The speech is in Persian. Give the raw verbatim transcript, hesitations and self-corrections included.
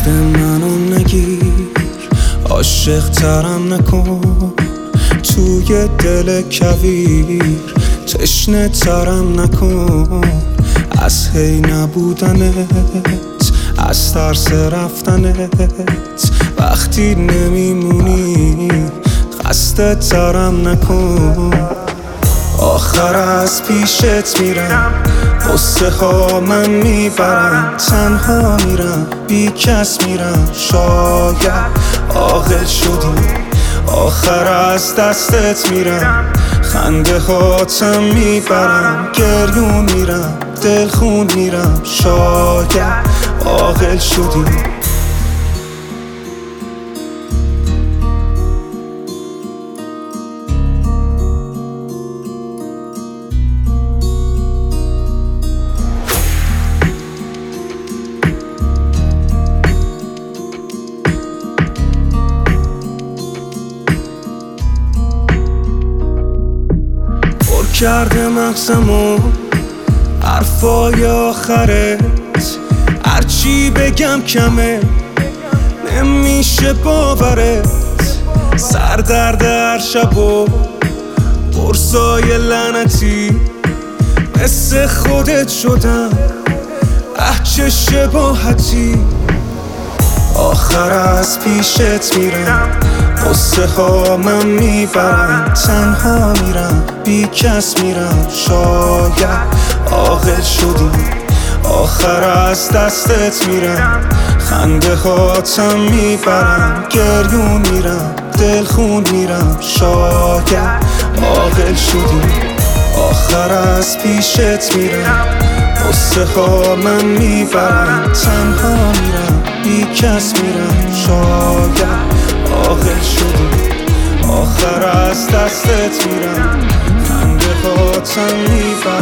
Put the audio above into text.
دست منو نگیر، عاشق ترم نکن، توی دل کویر تشنه ترم نکن. از هی نبودنت، از ترس رفتنت، وقتی نمیمونی خسته ترم نکن. آخر از پیشت میرم، قصه ها من میبرم، تنها میرم بی کس میرم، شاید عاقل شدی. آخر از دستت میرم، خنده هاتم میبرم، گریون میرم، دلخون میرم، شاید عاقل شدی. کرده مغزمو حرفای آخرت، هرچی بگم کمه نمیشه باورت. سردرد هر شب و قرصای لعنتی، مثل خودت شدم اه چه شباهتی. آخر از پیشت میرم، قصه ها من میبرم، تنها میرم بی کس میرم، شاید عاقل شدی. آخر از دستت میرم، خنده هاتم میبرم، گریون میرم، دلخون میرم، شاید عاقل شدی. آخر از پیشت میرم، قصه ها من میبرم، تنها میرم بی کس میرم، شاید عاقل شدی. آخر از دستت میرم، خنده هاتم میبرم.